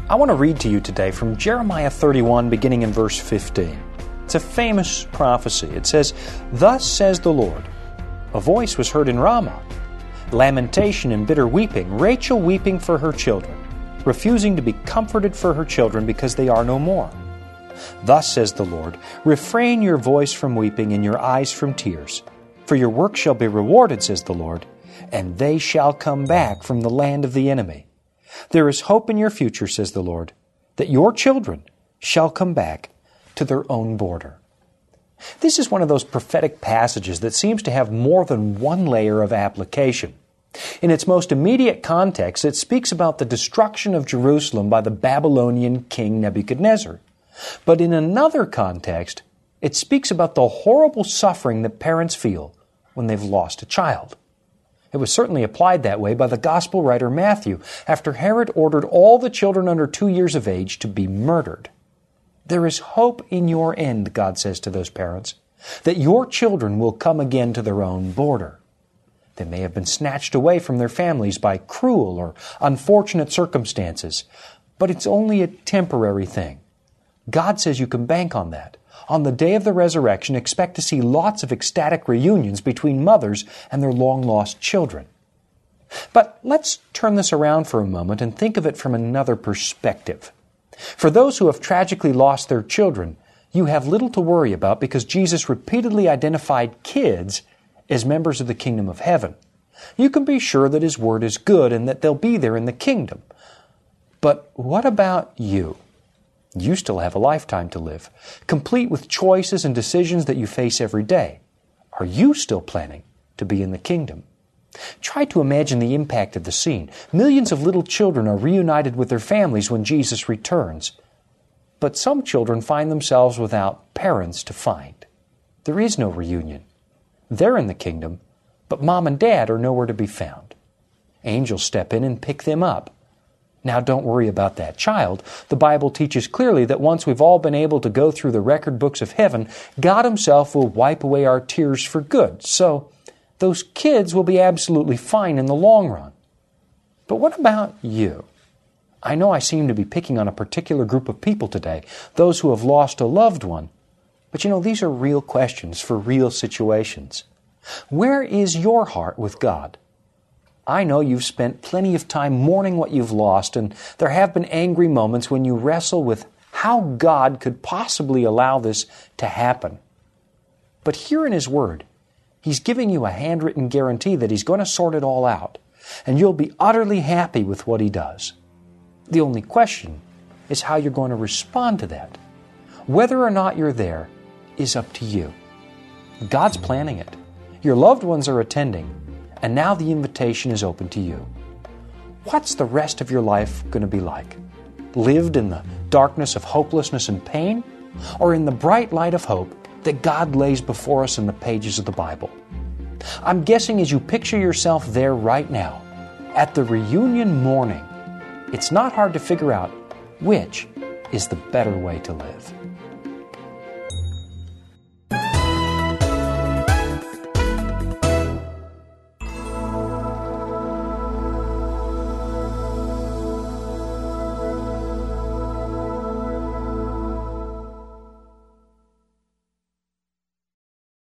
I want to read to you today from Jeremiah 31, beginning in verse 15. It's a famous prophecy. It says, "Thus says the Lord, a voice was heard in Ramah, lamentation and bitter weeping, Rachel weeping for her children, refusing to be comforted for her children because they are no more. Thus says the Lord, refrain your voice from weeping and your eyes from tears, for your work shall be rewarded, says the Lord, and they shall come back from the land of the enemy. There is hope in your future, says the Lord, that your children shall come back to their own border." This is one of those prophetic passages that seems to have more than one layer of application. In its most immediate context, it speaks about the destruction of Jerusalem by the Babylonian king Nebuchadnezzar. But in another context, it speaks about the horrible suffering that parents feel when they've lost a child. It was certainly applied that way by the gospel writer Matthew after Herod ordered all the children under 2 years of age to be murdered. There is hope in your end, God says to those parents, that your children will come again to their own border. They may have been snatched away from their families by cruel or unfortunate circumstances, but it's only a temporary thing. God says you can bank on that. On the day of the resurrection, expect to see lots of ecstatic reunions between mothers and their long-lost children. But let's turn this around for a moment and think of it from another perspective. For those who have tragically lost their children, you have little to worry about because Jesus repeatedly identified kids as members of the kingdom of heaven. You can be sure that His word is good and that they'll be there in the kingdom. But what about you? You still have a lifetime to live, complete with choices and decisions that you face every day. Are you still planning to be in the kingdom? Try to imagine the impact of the scene. Millions of little children are reunited with their families when Jesus returns. But some children find themselves without parents to find. There is no reunion. They're in the kingdom, but mom and dad are nowhere to be found. Angels step in and pick them up. Now, don't worry about that child. The Bible teaches clearly that once we've all been able to go through the record books of heaven, God Himself will wipe away our tears for good. So, those kids will be absolutely fine in the long run. But what about you? I know I seem to be picking on a particular group of people today, those who have lost a loved one. But these are real questions for real situations. Where is your heart with God? I know you've spent plenty of time mourning what you've lost, and there have been angry moments when you wrestle with how God could possibly allow this to happen. But here in His Word, He's giving you a handwritten guarantee that He's going to sort it all out, and you'll be utterly happy with what He does. The only question is how you're going to respond to that. Whether or not you're there is up to you. God's planning it. Your loved ones are attending, and now the invitation is open to you. What's the rest of your life going to be like? Lived in the darkness of hopelessness and pain, or in the bright light of hope that God lays before us in the pages of the Bible? I'm guessing as you picture yourself there right now, at the reunion morning, it's not hard to figure out which is the better way to live.